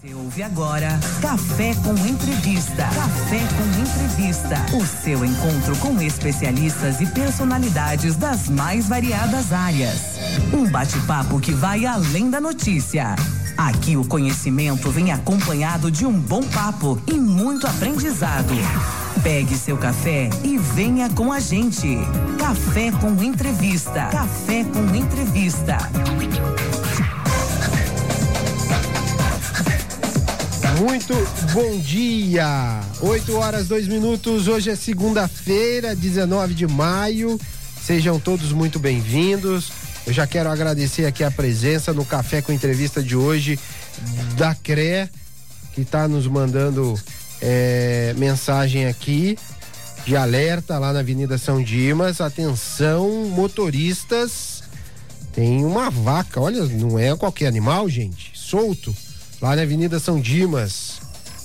Você ouve agora Café com Entrevista. Café com Entrevista. O seu encontro com especialistas e personalidades das mais variadas áreas. Um bate-papo que vai além da notícia. Aqui o conhecimento vem acompanhado de um bom papo e muito aprendizado. Pegue seu café e venha com a gente. Café com Entrevista. Café com Entrevista. Muito bom dia, 8h02, hoje é segunda-feira, 19 de maio, sejam todos muito bem-vindos. Eu já quero agradecer aqui a presença no Café com Entrevista de hoje da CRE, que está nos mandando mensagem aqui de alerta lá na Avenida São Dimas. Atenção, motoristas, tem uma vaca, olha, não é qualquer animal, gente, solto lá na Avenida São Dimas.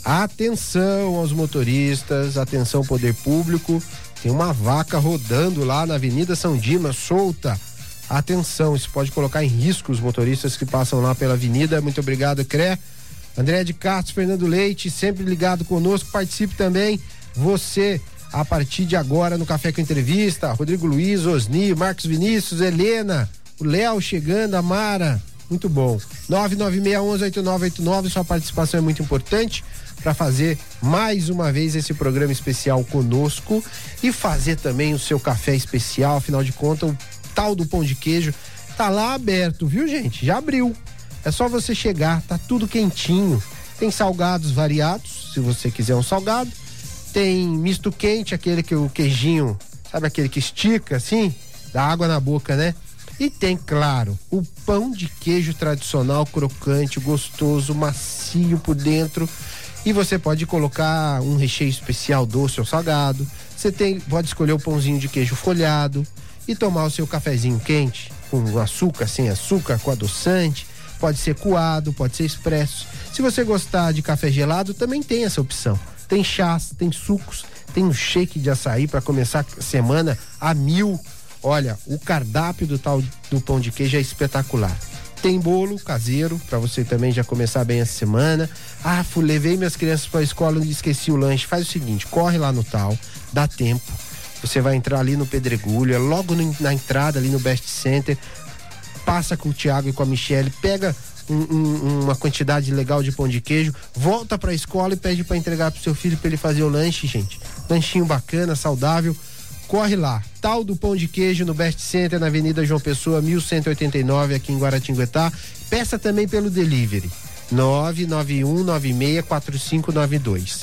Atenção aos motoristas, atenção poder público, tem uma vaca rodando lá na Avenida São Dimas, solta. Atenção, isso pode colocar em risco os motoristas que passam lá pela avenida. Muito obrigado, CRE. André de Castro, Fernando Leite, sempre ligado conosco, participe também, você, a partir de agora no Café com Entrevista. Rodrigo Luiz, Osni, Marcos Vinícius, Helena, o Léo chegando, a Mara. Muito bom. 996118989, sua participação é muito importante para fazer mais uma vez esse programa especial conosco e fazer também o seu café especial. Afinal de contas, o tal do pão de queijo tá lá aberto, viu, gente? Já abriu. É só você chegar, tá tudo quentinho. Tem salgados variados, se você quiser um salgado. Tem misto quente, aquele que o queijinho, sabe aquele que estica assim, dá água na boca, né? E tem, claro, o pão de queijo tradicional, crocante, gostoso, macio por dentro. E você pode colocar um recheio especial doce ou salgado. Você pode escolher o pãozinho de queijo folhado e tomar o seu cafezinho quente, com açúcar, sem açúcar, com adoçante. Pode ser coado, pode ser expresso. Se você gostar de café gelado, também tem essa opção. Tem chás, tem sucos, tem um shake de açaí para começar a semana a 1000. Olha, o cardápio do pão de queijo é espetacular. Tem bolo caseiro para você também já começar bem essa semana. Levei minhas crianças para a escola e esqueci o lanche. Faz o seguinte, corre lá no tal, dá tempo. Você vai entrar ali no Pedregulho, é logo na entrada ali no Best Center. Passa com o Thiago e com a Michele, pega uma quantidade legal de pão de queijo, volta para a escola e pede para entregar pro seu filho para ele fazer o lanche, gente. Lanchinho bacana, saudável. Corre lá, tal do pão de queijo no Best Center, na Avenida João Pessoa, 1189, aqui em Guaratinguetá. Peça também pelo delivery, 991964592,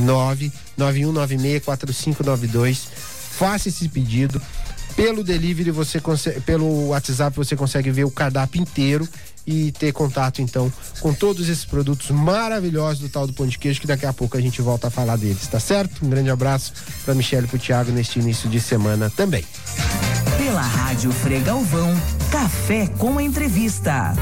991964592. Faça esse pedido. Pelo delivery pelo WhatsApp você consegue ver o cardápio inteiro e ter contato então com todos esses produtos maravilhosos do tal do pão de queijo, que daqui a pouco a gente volta a falar deles, tá certo? Um grande abraço pra Michele e pro Thiago neste início de semana também. Pela Rádio Fregalvão, Café com Entrevista.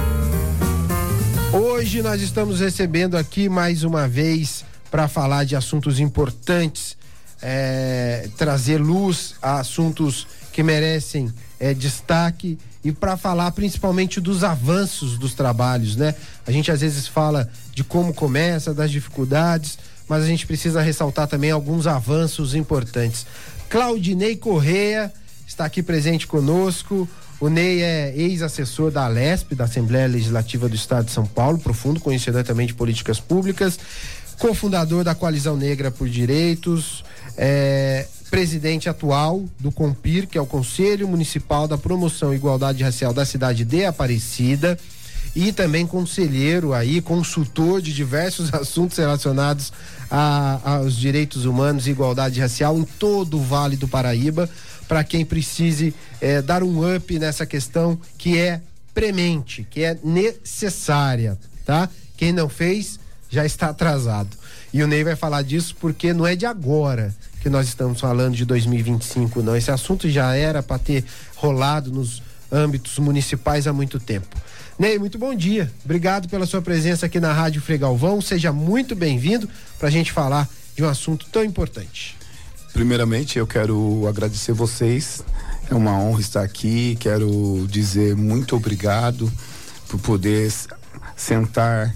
Hoje nós estamos recebendo aqui mais uma vez para falar de assuntos importantes, trazer luz a assuntos que merecem destaque e para falar principalmente dos avanços dos trabalhos, né? A gente às vezes fala de como começa, das dificuldades, mas a gente precisa ressaltar também alguns avanços importantes. Claudinei Correia está aqui presente conosco. O Ney é ex-assessor da Alesp, da Assembleia Legislativa do Estado de São Paulo, profundo conhecedor também de políticas públicas, cofundador da Coalizão Negra por Direitos, presidente atual do CONPIR, que é o Conselho Municipal da Promoção e Igualdade Racial da cidade de Aparecida, e também conselheiro aí, consultor de diversos assuntos relacionados aos direitos humanos e igualdade racial em todo o Vale do Paraíba, para quem precise dar um up nessa questão que é premente, que é necessária, tá? Quem não fez já está atrasado. E o Ney vai falar disso porque não é de agora que nós estamos falando de 2025, não. Esse assunto já era para ter rolado nos âmbitos municipais há muito tempo. Ney, muito bom dia. Obrigado pela sua presença aqui na Rádio Fregalvão. Seja muito bem-vindo para a gente falar de um assunto tão importante. Primeiramente, eu quero agradecer vocês. É uma honra estar aqui. Quero dizer muito obrigado por poder sentar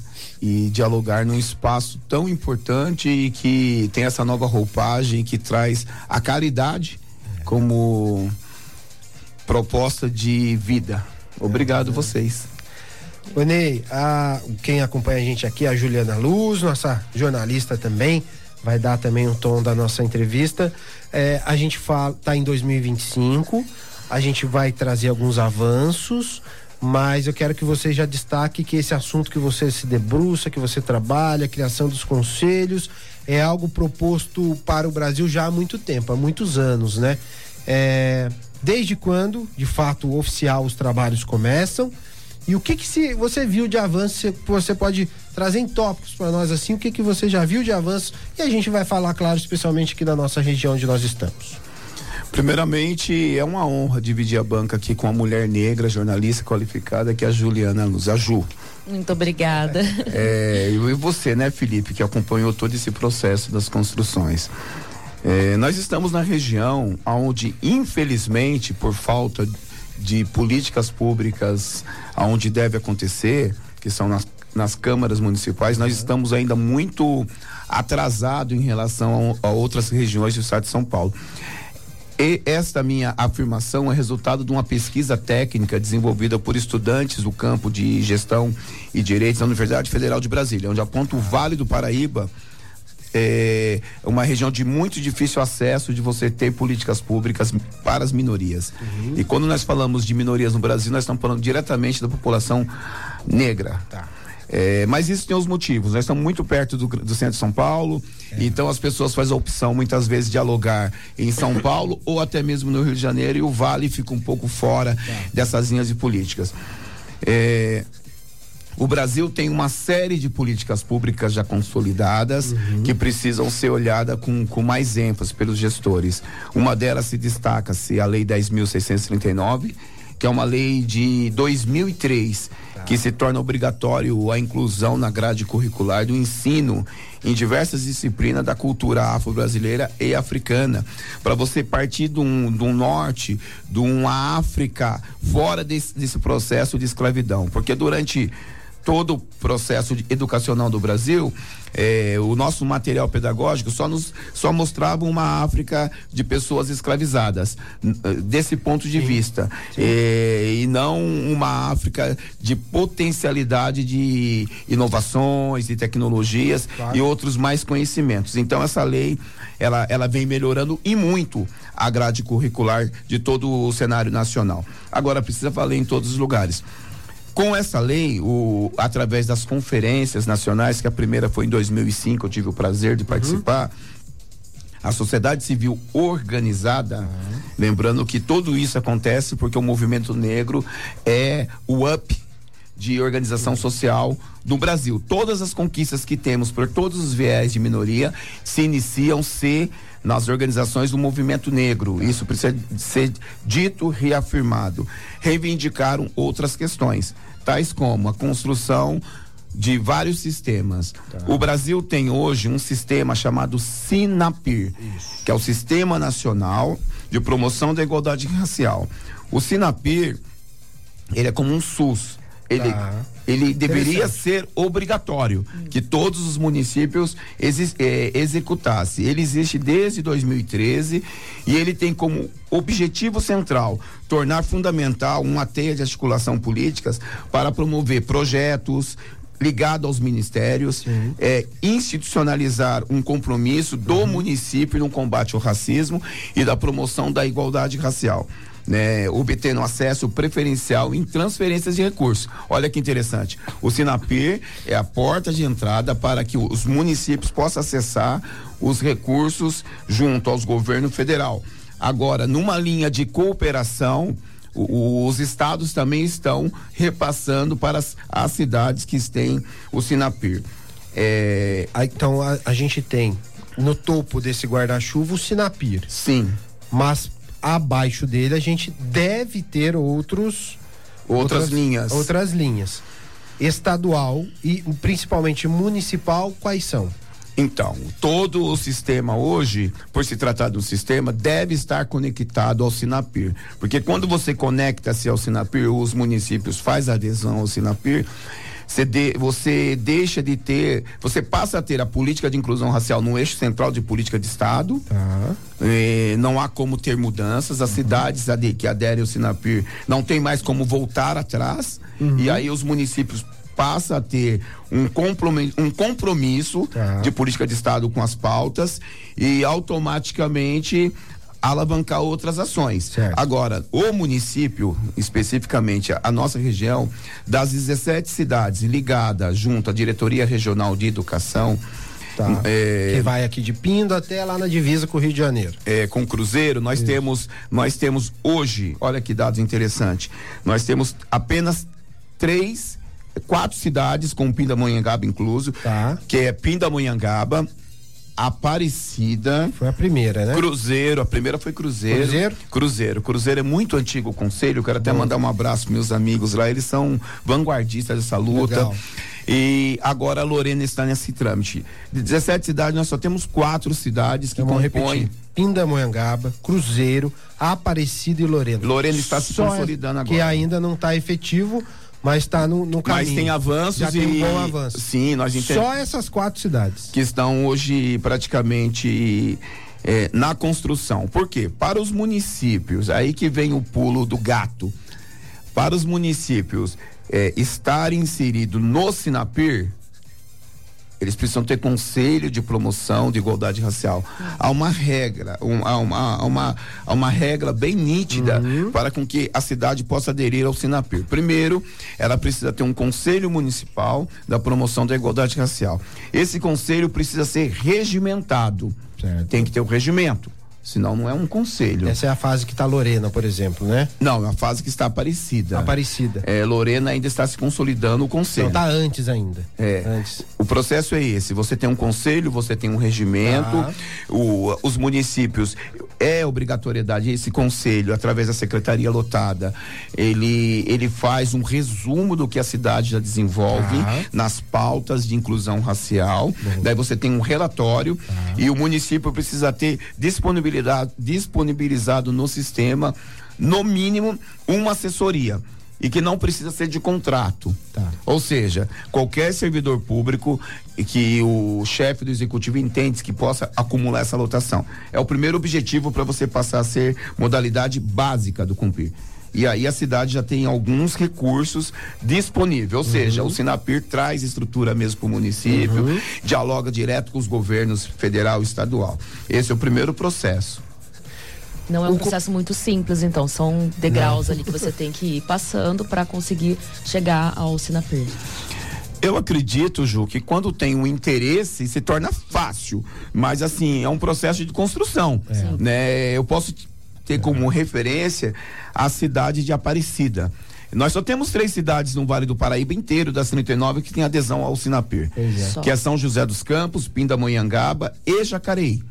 e dialogar num espaço tão importante e que tem essa nova roupagem que traz a caridade como proposta de vida. Obrigado vocês. Ô Ney, quem acompanha a gente aqui é a Juliana Luz, nossa jornalista também, vai dar também um tom da nossa entrevista. A gente tá em 2025, a gente vai trazer alguns avanços, mas eu quero que você já destaque que esse assunto que você se debruça, que você trabalha, a criação dos conselhos, é algo proposto para o Brasil já há muito tempo, há muitos anos, né? Desde quando, de fato, oficial os trabalhos começam? E o que você viu de avanço, você pode trazer em tópicos para nós assim, o que você já viu de avanço? E a gente vai falar, claro, especialmente aqui da nossa região onde nós estamos. Primeiramente, é uma honra dividir a banca aqui com a mulher negra, jornalista qualificada, que é a Juliana Luz, a Ju. Muito obrigada. E você, né, Felipe, que acompanhou todo esse processo das construções. Nós estamos na região onde, infelizmente, por falta de políticas públicas onde deve acontecer, que são nas câmaras municipais, nós estamos ainda muito atrasados em relação a outras regiões do estado de São Paulo. E esta minha afirmação é resultado de uma pesquisa técnica desenvolvida por estudantes do campo de gestão e direitos da Universidade Federal de Brasília, onde aponta o Vale do Paraíba é uma região de muito difícil acesso de você ter políticas públicas para as minorias. E quando nós falamos de minorias no Brasil, nós estamos falando diretamente da população negra. Tá. Mas isso tem os motivos. Nós estamos muito perto do centro de São Paulo, então as pessoas fazem a opção muitas vezes de dialogar em São Paulo ou até mesmo no Rio de Janeiro, e o Vale fica um pouco fora dessas linhas de políticas. O Brasil tem uma série de políticas públicas já consolidadas que precisam ser olhadas com mais ênfase pelos gestores. Uma delas se destaca-se a Lei 10.639, que é uma lei de 2003, que se torna obrigatório a inclusão na grade curricular do ensino em diversas disciplinas da cultura afro-brasileira e africana, para você partir de um norte, de uma África fora desse processo de escravidão, porque durante todo o processo educacional do Brasil, o nosso material pedagógico só mostrava uma África de pessoas escravizadas, desse ponto de vista, e não uma África de potencialidade de inovações e tecnologias e outros mais conhecimentos. Então essa lei, ela vem melhorando e muito a grade curricular de todo o cenário nacional. Agora precisa valer em todos os lugares. Com essa lei, através das conferências nacionais, que a primeira foi em 2005, eu tive o prazer de participar, a sociedade civil organizada, lembrando que tudo isso acontece porque o movimento negro é o up de organização social do Brasil. Todas as conquistas que temos por todos os viés de minoria se iniciam nas organizações do movimento negro. Isso precisa ser dito, reafirmado. Reivindicaram outras questões, tais como a construção de vários sistemas. O Brasil tem hoje um sistema chamado SINAPIR, que é o Sistema Nacional de Promoção da Igualdade Racial. O SINAPIR, ele é como um SUS. Ele deveria ser obrigatório, que todos os municípios executassem. Ele existe desde 2013 e ele tem como objetivo central tornar fundamental uma teia de articulação políticas para promover projetos ligados aos ministérios, institucionalizar um compromisso do município no combate ao racismo e da promoção da igualdade racial. Obtendo acesso preferencial em transferências de recursos. Olha que interessante. O SINAPIR é a porta de entrada para que os municípios possam acessar os recursos junto aos governos federal. Agora, numa linha de cooperação, os estados também estão repassando para as cidades que têm o SINAPIR. Então a gente tem no topo desse guarda-chuva o SINAPIR. Sim. Mas abaixo dele a gente deve ter outras linhas. Estadual e principalmente municipal, quais são? Então, todo o sistema hoje, por se tratar de um sistema, deve estar conectado ao SINAPIR, porque quando você conecta-se ao SINAPIR, os municípios fazem adesão ao SINAPIR, Você deixa de ter, você passa a ter a política de inclusão racial no eixo central de política de Estado. Não há como ter mudanças. As cidades que aderem ao Sinapir não tem mais como voltar atrás. E aí os municípios passam a ter um compromisso de política de Estado com as pautas e automaticamente alavancar outras ações. Certo. Agora, o município, especificamente a nossa região, das 17 cidades ligadas junto à Diretoria Regional de Educação, que vai aqui de Pindo até lá na divisa com o Rio de Janeiro. Com Cruzeiro, nós temos hoje, olha que dados interessantes, nós temos apenas 4 cidades com Pindamonhangaba incluso, que é Pindamonhangaba, Aparecida. Foi a primeira, né? Cruzeiro, a primeira foi Cruzeiro. Cruzeiro é muito antigo o conselho, eu quero até mandar um abraço pros meus amigos lá, eles são vanguardistas dessa luta. Legal. E agora a Lorena está nesse trâmite. De 17 cidades, nós só temos 4 cidades que compõem. Pindamonhangaba, Cruzeiro, Aparecida e Lorena. Lorena está se consolidando agora. Que ainda não está efetivo, mas está no caminho. Mas tem avanços. Já tem um bom avanço. Sim, nós entendemos. Só essas 4 cidades. Que estão hoje praticamente na construção. Por quê? Para os municípios, aí que vem o pulo do gato. Para os municípios estarem inseridos no Sinapir, eles precisam ter conselho de promoção de igualdade racial. Há uma regra, há uma regra bem nítida para com que a cidade possa aderir ao Sinapir. Primeiro, ela precisa ter um conselho municipal da promoção da igualdade racial. Esse conselho precisa ser regimentado. Certo. Tem que ter o regimento. Senão não é um conselho. Essa é a fase que está Lorena, por exemplo, né? Não, é a fase que está Aparecida. Lorena ainda está se consolidando o conselho. Então está antes ainda. Antes. O processo é esse, você tem um conselho, você tem um regimento, os municípios, obrigatoriedade, esse conselho, através da secretaria lotada, ele faz um resumo do que a cidade já desenvolve nas pautas de inclusão racial. Daí você tem um relatório e o município precisa ter disponibilizado no sistema, no mínimo, uma assessoria. E que não precisa ser de contrato. Ou seja, qualquer servidor público que o chefe do executivo entende que possa acumular essa lotação. É o primeiro objetivo para você passar a ser modalidade básica do Cumprir. E aí a cidade já tem alguns recursos disponíveis, ou seja, o Sinapir traz estrutura mesmo para o município, dialoga direto com os governos federal e estadual. Esse é o primeiro processo. Não é um processo muito simples, então, são degraus ali que você tem que ir passando para conseguir chegar ao Sinapir. Eu acredito, Ju, que quando tem um interesse se torna fácil, mas assim, é um processo de construção, né? Eu posso ter como referência a cidade de Aparecida. Nós só temos 3 cidades no Vale do Paraíba inteiro, das 39, que tem adesão ao Sinapir, que é São José dos Campos, Pindamonhangaba e Jacareí.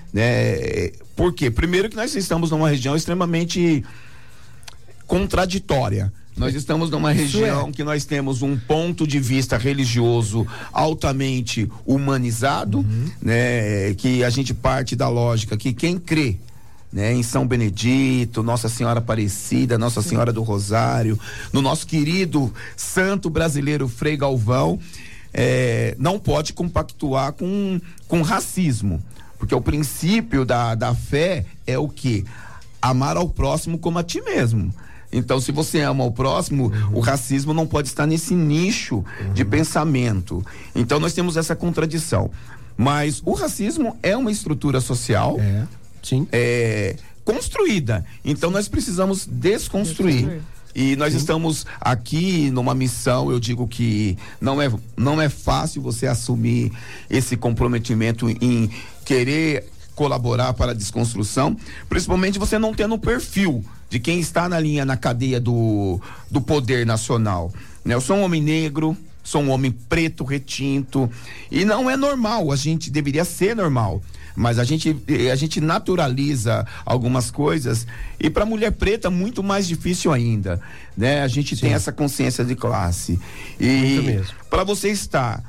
Por quê? Primeiro que nós estamos numa região extremamente contraditória. Nós estamos numa região que nós temos um ponto de vista religioso altamente humanizado, né? Que a gente parte da lógica que quem crê, né, em São Benedito, Nossa Senhora Aparecida, Nossa Senhora do Rosário, no nosso querido santo brasileiro Frei Galvão, não pode compactuar com racismo, porque o princípio da fé é o quê? Amar ao próximo como a ti mesmo. Então, se você ama o próximo, o racismo não pode estar nesse nicho de pensamento. Então, nós temos essa contradição. Mas o racismo é uma estrutura social construída. Então, nós precisamos desconstruir. E nós estamos aqui numa missão, eu digo que não é fácil você assumir esse comprometimento em querer colaborar para a desconstrução, principalmente você não tendo um perfil de quem está na cadeia do poder nacional, né? Eu sou um homem negro, sou um homem preto, retinto, e não é normal, a gente deveria ser normal, mas a gente naturaliza algumas coisas, e para mulher preta muito mais difícil ainda, né? A gente tem essa consciência de classe, e para você estar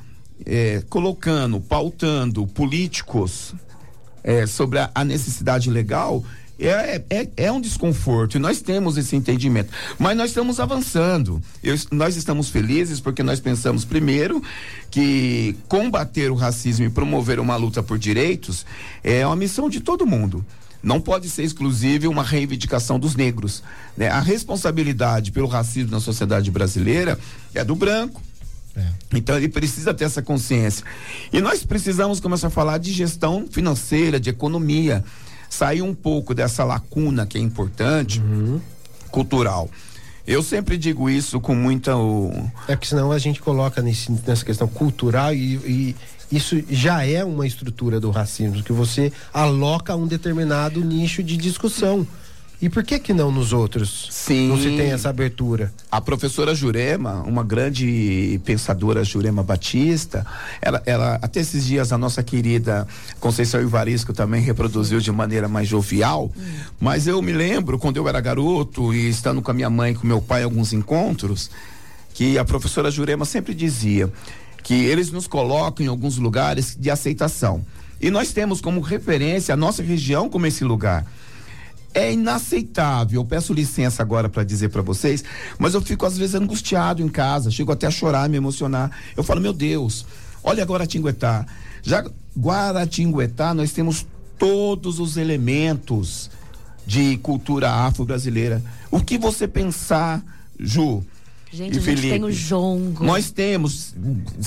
pautando políticos sobre a necessidade legal, É um desconforto, e nós temos esse entendimento, mas nós estamos avançando. Nós estamos felizes porque nós pensamos, primeiro, que combater o racismo e promover uma luta por direitos é uma missão de todo mundo. Não pode ser exclusiva uma reivindicação dos negros, né? A responsabilidade pelo racismo na sociedade brasileira é do branco. Então ele precisa ter essa consciência. E nós precisamos começar a falar de gestão financeira, de economia, sair um pouco dessa lacuna que é importante, cultural. Eu sempre digo isso com muita... É porque senão a gente coloca nessa questão cultural e isso já é uma estrutura do racismo, que você aloca um determinado nicho de discussão. E por que não nos outros? Sim. Não se tem essa abertura? A professora Jurema, uma grande pensadora, Jurema Batista, ela até esses dias a nossa querida Conceição Ivarisco também reproduziu de maneira mais jovial, mas eu me lembro quando eu era garoto e estando com a minha mãe e com meu pai em alguns encontros, que a professora Jurema sempre dizia que eles nos colocam em alguns lugares de aceitação. E nós temos como referência a nossa região como esse lugar. É inaceitável, eu peço licença agora para dizer para vocês, mas eu fico às vezes angustiado em casa, chego até a chorar, me emocionar. Eu falo, meu Deus, olha Guaratinguetá. Já Guaratinguetá, nós temos todos os elementos de cultura afro-brasileira. O que você pensar, Ju, gente, a gente tem o jongo. Nós temos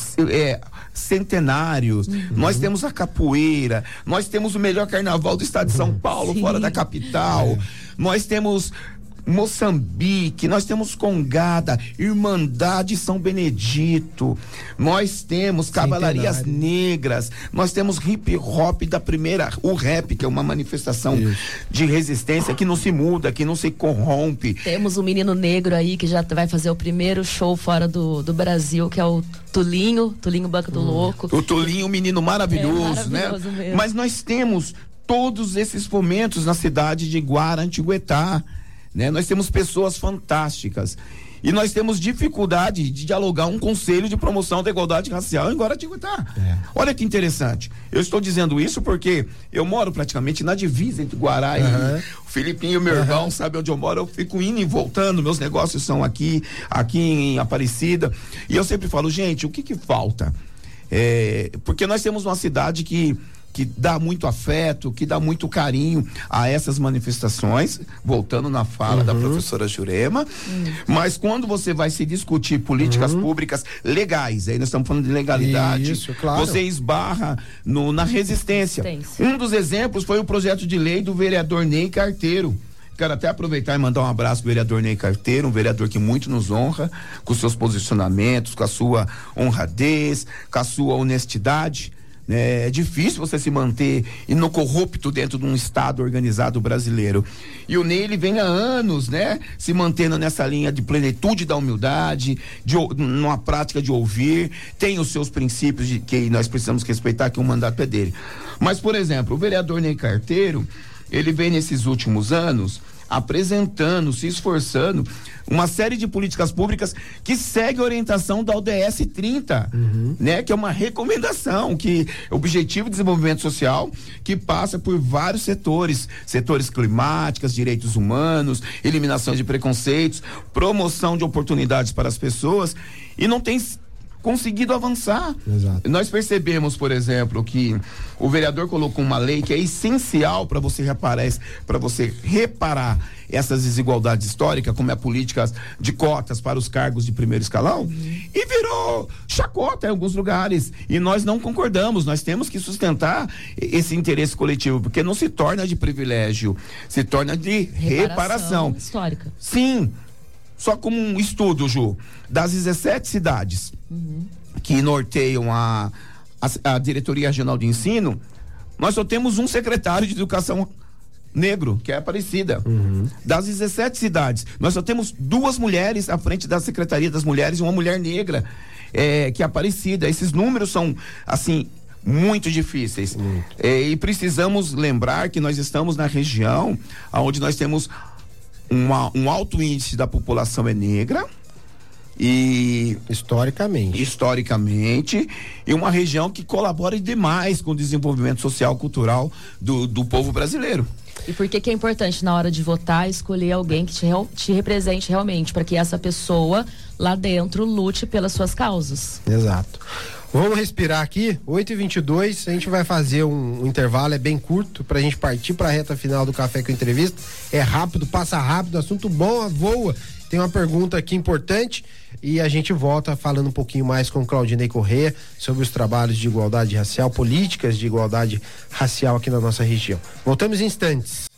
centenários, nós temos a capoeira, nós temos o melhor carnaval do estado de São Paulo, fora da capital, nós temos Moçambique, nós temos Congada, Irmandade São Benedito, nós temos cavalarias negras, nós temos hip hop da primeira, o rap, que é uma manifestação de resistência que não se muda, que não se corrompe. Temos um menino negro aí que já vai fazer o primeiro show fora do Brasil, que é o Tulinho Banco do Louco. O Tulinho, um menino maravilhoso, né? Mesmo. Mas nós temos todos esses fomentos na cidade de Guaratinguetá. Né? Nós temos pessoas fantásticas e nós temos dificuldade de dialogar um conselho de promoção da igualdade racial em Guaratinguetá. Olha que interessante. Eu estou dizendo isso porque eu moro praticamente na divisa entre Guará e o Filipinho, meu irmão, sabe onde eu moro. Eu fico indo e voltando, meus negócios são aqui em Aparecida, e eu sempre falo, gente, o que falta? Porque nós temos uma cidade que dá muito afeto, que dá muito carinho a essas manifestações, voltando na fala da professora Jurema, mas quando você vai se discutir políticas públicas legais, aí nós estamos falando de legalidade, isso, claro, você esbarra na resistência. Um dos exemplos foi o projeto de lei do vereador Ney Carteiro. Quero até aproveitar e mandar um abraço pro vereador Ney Carteiro, um vereador que muito nos honra, com seus posicionamentos, com a sua honradez, com a sua honestidade. É difícil você se manter inocorrupto dentro de um estado organizado brasileiro. E o Ney, ele vem há anos, né, se mantendo nessa linha de plenitude da humildade, numa prática de ouvir, tem os seus princípios de que nós precisamos respeitar, que o mandato é dele. Mas, por exemplo, o vereador Ney Carteiro, ele vem nesses últimos anos apresentando, se esforçando, uma série de políticas públicas que segue a orientação da ODS 30, né? Que é uma recomendação, que é o Objetivo de Desenvolvimento Social, que passa por vários setores climáticos, direitos humanos, eliminação de preconceitos, promoção de oportunidades para as pessoas, e não tem conseguido avançar. Exato. Nós percebemos, por exemplo, que o vereador colocou uma lei que é essencial para você reparar essas desigualdades históricas, como é a política de cotas para os cargos de primeiro escalão, e virou chacota em alguns lugares, e nós não concordamos. Nós temos que sustentar esse interesse coletivo, porque não se torna de privilégio, se torna de reparação histórica. Sim. Só como um estudo, Ju, das 17 cidades que norteiam a Diretoria Regional de Ensino, nós só temos um secretário de Educação negro, que é Aparecida. Das 17 cidades, nós só temos 2 mulheres à frente da Secretaria das Mulheres e uma mulher negra, que é Aparecida. Esses números são, assim, muito difíceis. E precisamos lembrar que nós estamos na região onde nós temos um alto índice da população é negra, e historicamente, e uma região que colabora demais com o desenvolvimento social e cultural do povo brasileiro. E por que é importante na hora de votar escolher alguém que te represente realmente, para que essa pessoa lá dentro lute pelas suas causas? Exato. Vamos respirar aqui, 8h22, a gente vai fazer um intervalo, é bem curto, pra gente partir pra reta final do Café com Entrevista. É rápido, passa rápido, assunto bom, voa. Tem uma pergunta aqui importante e a gente volta falando um pouquinho mais com Claudinei Corrêa sobre os trabalhos de igualdade racial, políticas de igualdade racial aqui na nossa região. Voltamos em instantes.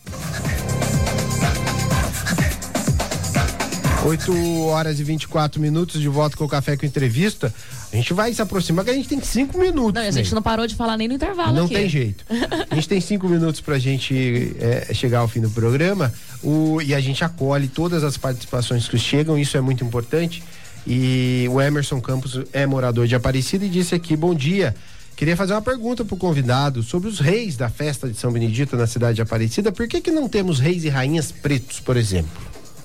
8h24 de volta com o Café com Entrevista. A gente vai se aproximar, que a gente tem 5 minutos. Não, a gente não parou de falar nem no intervalo. Não aqui. Tem jeito. A gente tem 5 minutos pra gente chegar ao fim do programa e a gente acolhe todas as participações que chegam, isso é muito importante. E o Emerson Campos é morador de Aparecida e disse aqui: bom dia. Queria fazer uma pergunta pro convidado sobre os reis da festa de São Benedito na cidade de Aparecida. Por que não temos reis e rainhas pretos, por exemplo?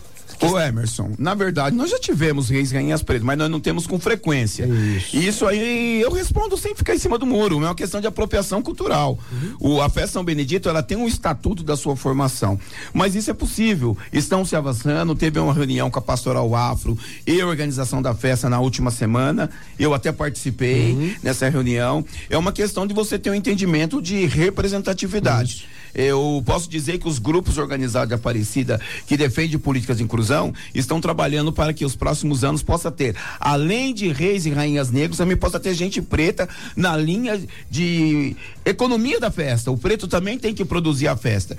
Ô Emerson, na verdade nós já tivemos reis e rainhas pretos, mas nós não temos com frequência. Isso aí eu respondo sem ficar em cima do muro, é uma questão de apropriação cultural. A festa São Benedito, ela tem um estatuto da sua formação, mas isso é possível, estão se avançando, teve uma reunião com a Pastoral Afro e a organização da festa na última semana, eu até participei nessa reunião. É uma questão de você ter um entendimento de representatividade. Eu posso dizer que os grupos organizados de Aparecida que defendem políticas de inclusão estão trabalhando para que os próximos anos possa ter, além de reis e rainhas negros, também possa ter gente preta na linha de economia da festa. O preto também tem que produzir a festa.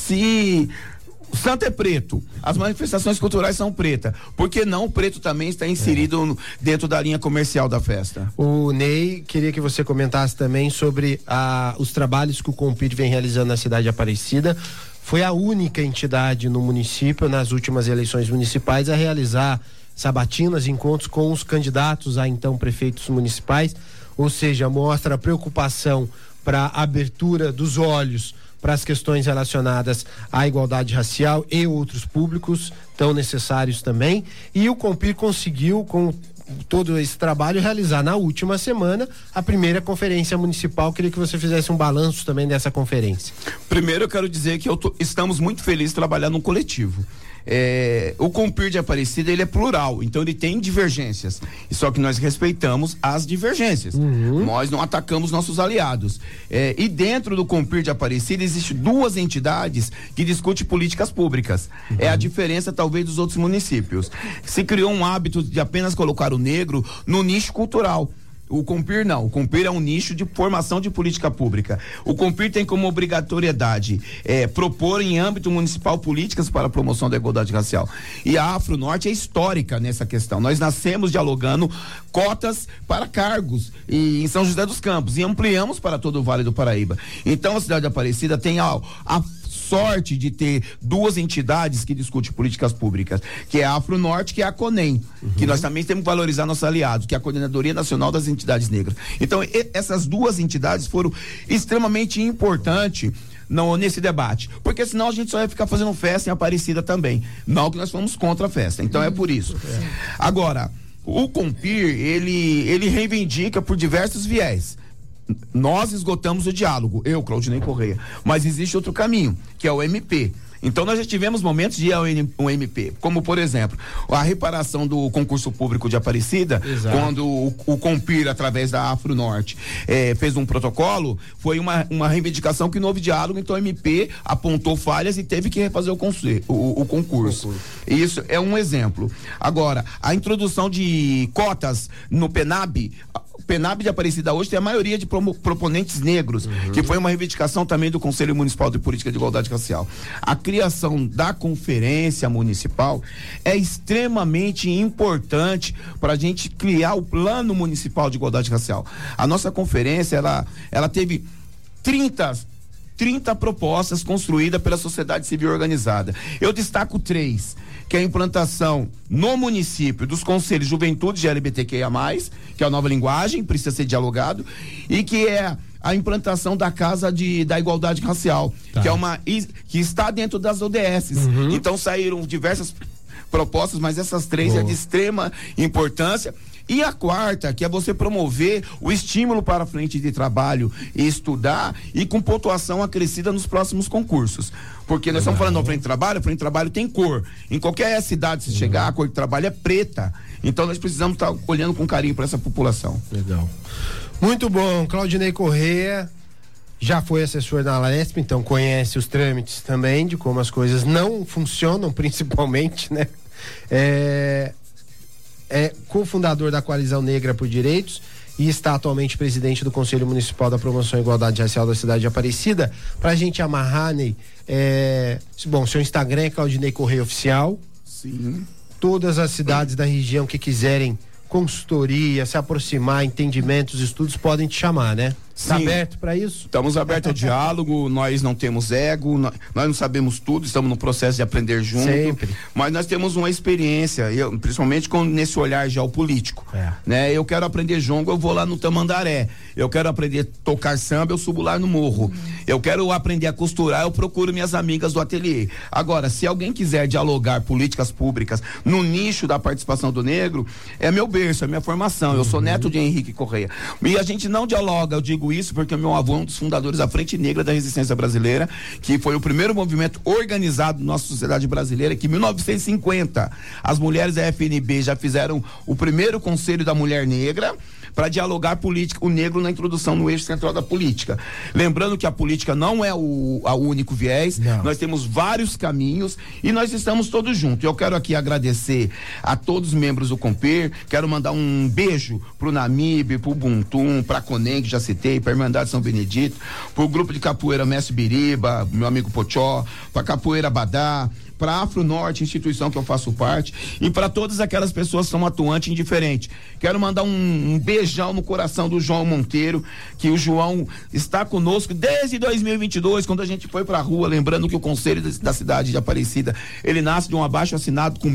Se o santo é preto, as manifestações culturais são pretas, por que não o preto também está inserido dentro da linha comercial da festa? O Ney, queria que você comentasse também sobre os trabalhos que o Compir vem realizando na cidade de Aparecida. Foi a única entidade no município, nas últimas eleições municipais, a realizar sabatinas, encontros com os candidatos a então prefeitos municipais, ou seja, mostra a preocupação para a abertura dos olhos para as questões relacionadas à igualdade racial e outros públicos tão necessários também. E o Compir conseguiu, com todo esse trabalho, realizar na última semana a primeira conferência municipal. Queria que você fizesse um balanço também dessa conferência. Primeiro eu quero dizer que estamos muito felizes de trabalhar num coletivo. O Compir de Aparecida, ele é plural, então ele tem divergências, só que nós respeitamos as divergências, nós não atacamos nossos aliados, e dentro do Compir de Aparecida existe 2 entidades que discutem políticas públicas. É a diferença talvez dos outros municípios. Se criou um hábito de apenas colocar o negro no nicho cultural. O Compir não, o Compir é um nicho de formação de política pública. O Compir tem como obrigatoriedade propor em âmbito municipal políticas para a promoção da igualdade racial. E a Afro Norte é histórica nessa questão. Nós nascemos dialogando cotas para cargos em São José dos Campos e ampliamos para todo o Vale do Paraíba. Então a cidade de Aparecida tem a sorte de ter 2 entidades que discutem políticas públicas, que é a Afro Norte, que é a CONEM, que nós também temos que valorizar nossos aliados, que é a Coordenadoria Nacional das Entidades Negras. Então, essas 2 entidades foram extremamente importantes nesse debate, porque senão a gente só ia ficar fazendo festa em Aparecida também, não que nós fomos contra a festa, então é por isso. Agora, o Compir, ele reivindica por diversos viés. Nós esgotamos o diálogo, eu, Claudinei Corrêa, mas existe outro caminho, que é o MP. Então nós já tivemos momentos de ir ao MP, como por exemplo, a reparação do concurso público de Aparecida. Exato. Quando o Compir, através da Afro Norte, fez um protocolo, foi uma reivindicação que não houve diálogo, então o MP apontou falhas e teve que refazer o concurso. Isso é um exemplo. Agora, a introdução de cotas no PENAB, o PENAB de Aparecida hoje tem a maioria de proponentes negros, que foi uma reivindicação também do Conselho Municipal de Política de Igualdade Racial. A criação da conferência municipal é extremamente importante para a gente criar o plano municipal de igualdade racial. A nossa conferência, ela teve 30 propostas construídas pela sociedade civil organizada. Eu destaco 3, que é a implantação no município dos conselhos Juventude de LGBTQIA+, que é a nova linguagem, precisa ser dialogado, e que é a implantação da Casa da Igualdade Racial, que é que está dentro das ODS. Então saíram diversas propostas, mas essas 3 é de extrema importância. E a quarta, que é você promover o estímulo para a frente de trabalho e estudar e com pontuação acrescida nos próximos concursos. Porque nós estamos falando da frente de trabalho tem cor. Em qualquer cidade, se chegar, a cor de trabalho é preta. Então nós precisamos estar olhando com carinho para essa população. Legal. Muito bom, Claudinei Corrêa. Já foi assessor da Alesp, então conhece os trâmites também, de como as coisas não funcionam, principalmente, né? É cofundador da Coalizão Negra por Direitos e está atualmente presidente do Conselho Municipal da Promoção e Igualdade Racial da cidade de Aparecida. Pra gente amarrar, Ney, bom, seu Instagram é Claudinei Corrêa Oficial. Sim. Todas as cidades da região que quiserem consultoria, se aproximar, entendimentos, estudos, podem te chamar, né? Está aberto para isso? Estamos abertos ao diálogo, nós não temos ego, nós não sabemos tudo, estamos no processo de aprender junto. Sempre. Mas nós temos uma experiência, principalmente nesse olhar geopolítico. Né? Eu quero aprender jongo, eu vou lá no Tamandaré. Eu quero aprender a tocar samba, eu subo lá no morro. Eu quero aprender a costurar, eu procuro minhas amigas do ateliê. Agora, se alguém quiser dialogar políticas públicas no nicho da participação do negro, é meu berço, é minha formação. Eu sou neto de Henrique Corrêa. E a gente não dialoga, eu digo isso porque meu avô é um dos fundadores da Frente Negra da Resistência Brasileira, que foi o primeiro movimento organizado na nossa sociedade brasileira, que em 1950 as mulheres da FNB já fizeram o primeiro Conselho da Mulher Negra para dialogar política, o negro na introdução no eixo central da política. Lembrando que a política não é o único viés, nós temos vários caminhos e nós estamos todos juntos. Eu quero aqui agradecer a todos os membros do Comper, quero mandar um beijo pro Namib, pro Buntum, pra Conem, que já citei, pra Irmandade São Benedito, pro grupo de capoeira Mestre Biriba, meu amigo Pochó, pra Capoeira Badá, para a Afro Norte, instituição que eu faço parte, e para todas aquelas pessoas que são atuantes indiferentes. Quero mandar um beijão no coração do João Monteiro, que o João está conosco desde 2022, quando a gente foi para a rua, lembrando que o Conselho da cidade de Aparecida, ele nasce de um abaixo assinado com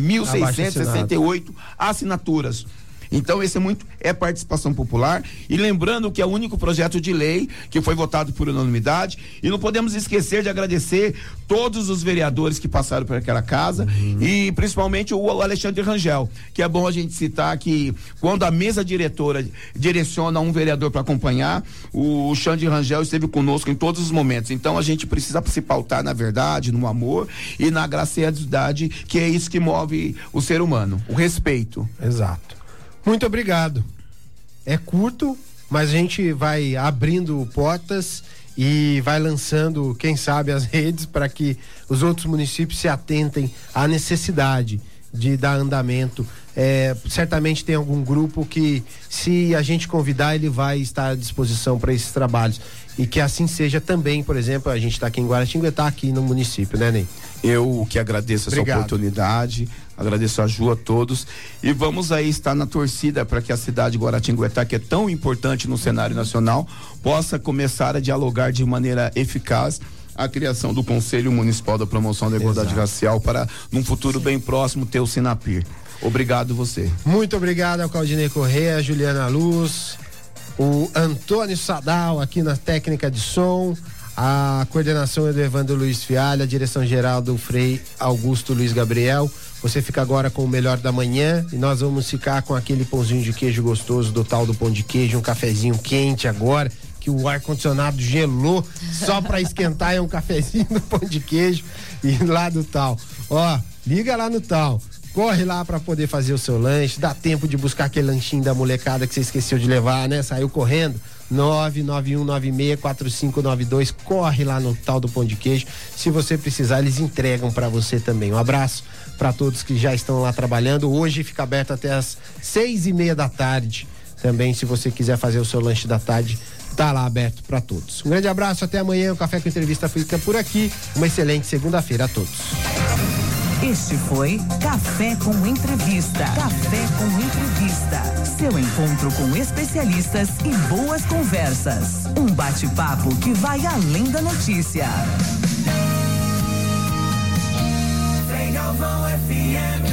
1.668 assinaturas. Então esse é participação popular, e lembrando que é o único projeto de lei que foi votado por unanimidade, e não podemos esquecer de agradecer todos os vereadores que passaram por aquela casa, e principalmente o Alexandre Rangel, que é bom a gente citar que quando a mesa diretora direciona um vereador para acompanhar, o Xande Rangel esteve conosco em todos os momentos. Então a gente precisa se pautar na verdade, no amor e na graciosidade, que é isso que move o ser humano, o respeito. Exato. Muito obrigado. É curto, mas a gente vai abrindo portas e vai lançando, quem sabe, as redes para que os outros municípios se atentem à necessidade de dar andamento. Certamente tem algum grupo que, se a gente convidar, ele vai estar à disposição para esses trabalhos. E que assim seja também, por exemplo, a gente está aqui em Guaratinguetá, aqui no município, né, Ney? Eu que agradeço essa oportunidade, agradeço a Ju, a todos, e vamos aí estar na torcida para que a cidade de Guaratinguetá, que é tão importante no cenário nacional, possa começar a dialogar de maneira eficaz a criação do Conselho Municipal da Promoção da Igualdade Racial para, num futuro bem próximo, ter o Sinapir. Obrigado você. Muito obrigado ao Claudinei Corrêa, a Juliana Luz, o Antônio Sadal aqui na técnica de som, a coordenação é do Evandro Luiz Fialho, a direção geral do Frei Augusto Luiz Gabriel. Você fica agora com o melhor da manhã e nós vamos ficar com aquele pãozinho de queijo gostoso do tal do pão de queijo, um cafezinho quente agora, que o ar-condicionado gelou, só para esquentar é um cafezinho do pão de queijo e lá do tal. Ó, liga lá no tal. Corre lá para poder fazer o seu lanche, dá tempo de buscar aquele lanchinho da molecada que você esqueceu de levar, né? Saiu correndo. 991964592, corre lá no tal do pão de queijo. Se você precisar, eles entregam para você também. Um abraço para todos que já estão lá trabalhando. Hoje fica aberto até as 6:30 da tarde. Também, se você quiser fazer o seu lanche da tarde, tá lá aberto para todos. Um grande abraço, até amanhã. O Café com Entrevista fica por aqui. Uma excelente segunda-feira a todos. Este foi Café com Entrevista. Café com Entrevista. Seu encontro com especialistas e boas conversas. Um bate-papo que vai além da notícia. Galvão FM.